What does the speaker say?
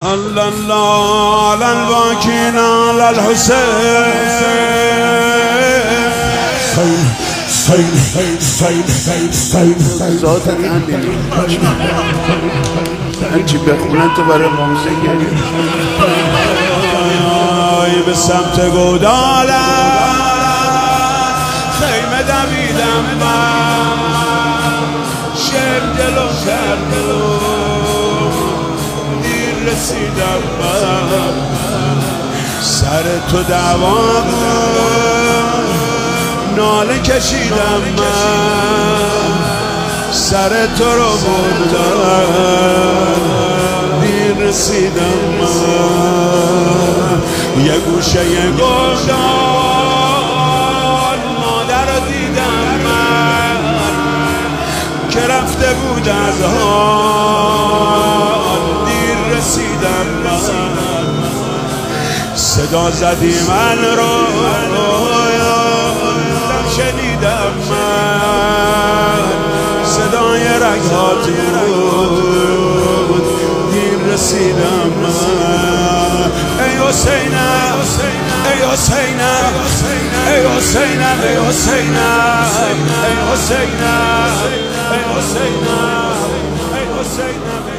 الله الله على الباكين على الحسين ذات هرچی بخونن تو برای موزه گریه به سمت گودالم خیمه دویدم من شعر جلو کرد دیر رسیدم من سر تو دعوا ناله کشیدم من سر تو رو بردم دیر رسیدم من یه گوشه گلدان مادر رو دیدم من که رفته بود از حال دیر رسیدم من صدا زدی من رو شنیدم من صدای رگهات بود دیر رسیدم من ای حسینم ای حسینم ای حسینم ای حسینم ای حسینم ای حسینم ای حسینم